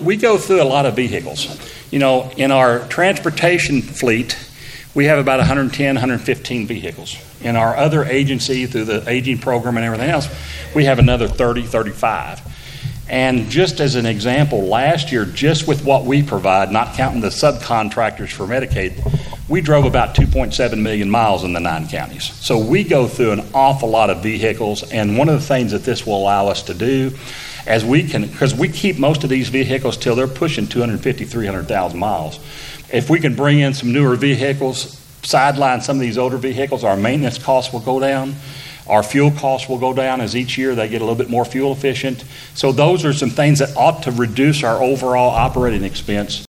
we go through a lot of vehicles. You know, in our transportation fleet, we have about 110, 115 vehicles. In our other agency, through the aging program and everything else, we have another 30, 35. And just as an example, last year, just with what we provide, not counting the subcontractors for Medicaid, we drove about 2.7 million miles in the 9 counties. So we go through an awful lot of vehicles, and one of the things that this will allow us to do, as we can, because we keep most of these vehicles till they're pushing 250, 300,000 miles. If we can bring in some newer vehicles, sideline some of these older vehicles, our maintenance costs will go down. Our fuel costs will go down as each year they get a little bit more fuel efficient. So those are some things that ought to reduce our overall operating expense